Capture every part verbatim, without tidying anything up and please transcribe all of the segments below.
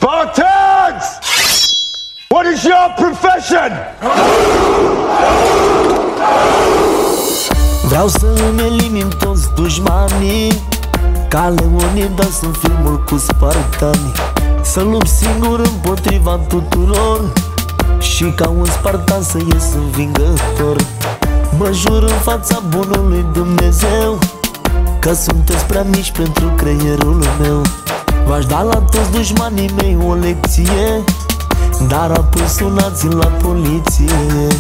Spartans! What is your profession? Vreau să îmi elimin toți dușmanii, ca Leonidas în filmul cu spartani. Să lupt singur împotriva tuturor și ca un spartan să ies învingător. Mă jur în fața bunului Dumnezeu că sunteți prea mici pentru creierul meu. V-aș da la toți dușmanii mei o lecție, dar apoi sunați la poliție.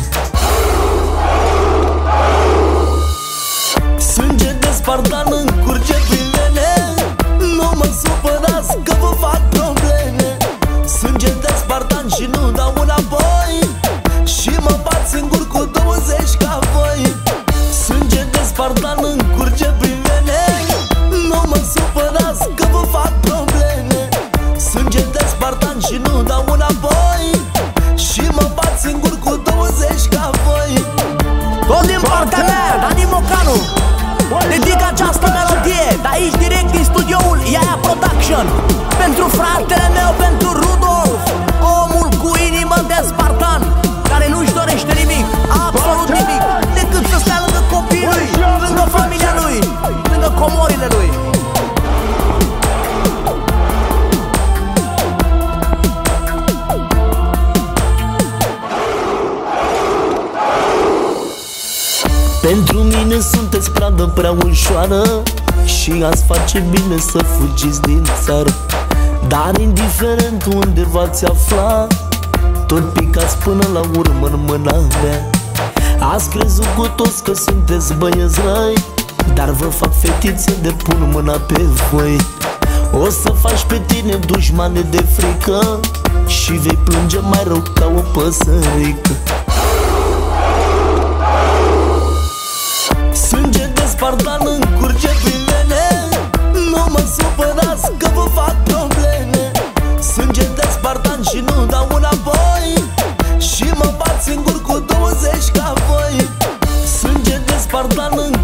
Sânge de spartan îmi curge prin vene, nu mă supărați că vă fac probleme. Sânge de spartan și nu dau înapoi, și mă bat singur cu douăzeci ca voi. Sânge de spartan îmi curge prin vene, nu mă supărați că vă fac probleme. Sânge de spartan și nu dau înapoi, și mă bat singur cu douăzeci ca voi. Tot din partea mea, Dani Mocanu, dedic această melodie de aici direct din studioul Iaia Production, pentru fratele meu, pentru Rudolf, omul cu inimă de spartan, care nu-și dorește nimic, absolut nimic, decât să stea lângă copiii lui, lângă familia lui, lângă comorile lui. Pentru mine sunteți pradă prea ușoară și ați face bine să fugiți din țară. Dar indiferent unde v-ați afla, tot picați până la urmă în mâna mea. Ați crezut cu toți că sunteți băieți răi, dar vă fac fetițe de pun mâna pe voi. O să faci pe tine dușmane de frică și vei plânge mai rău ca o păsărică. Sânge de spartan îmi curge prin vene, nu mă supărați că vă fac probleme. Sânge de spartan și nu dau înapoi, și mă bat singur cu douăzeci ca voi. Sânge de spartan îmi